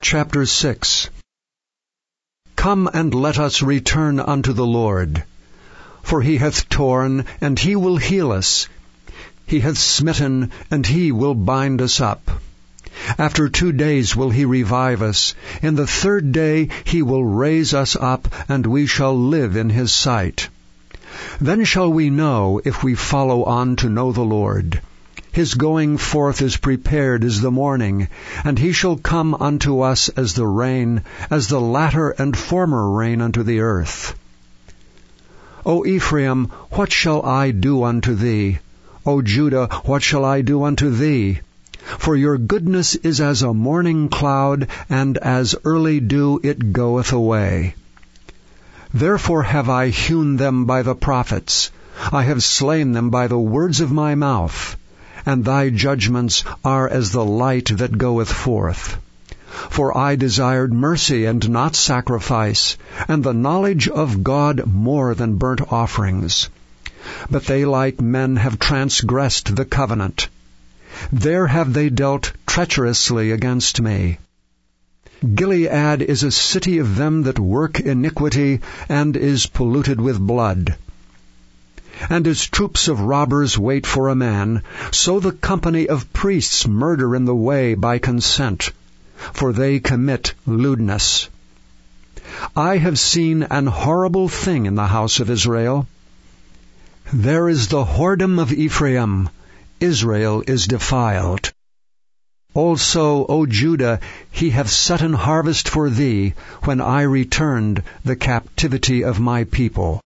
Chapter 6. Come and let us return unto the Lord. For he hath torn, and he will heal us. He hath smitten, and he will bind us up. After 2 days will he revive us. In the 3rd day he will raise us up, and we shall live in his sight. Then shall we know, if we follow on to know the Lord. His going forth is prepared as the morning, and he shall come unto us as the rain, as the latter and former rain unto the earth. O Ephraim, what shall I do unto thee? O Judah, what shall I do unto thee? For your goodness is as a morning cloud, and as early dew it goeth away. Therefore have I hewn them by the prophets, I have slain them by the words of my mouth. And thy judgments are as the light that goeth forth. For I desired mercy and not sacrifice, and the knowledge of God more than burnt offerings. But they like men have transgressed the covenant. There have they dealt treacherously against me. Gilead is a city of them that work iniquity, and is polluted with blood. And as troops of robbers wait for a man, so the company of priests murder in the way by consent, for they commit lewdness. I have seen an horrible thing in the house of Israel. There is the whoredom of Ephraim. Israel is defiled. Also, O Judah, he hath set an harvest for thee, when I returned the captivity of my people.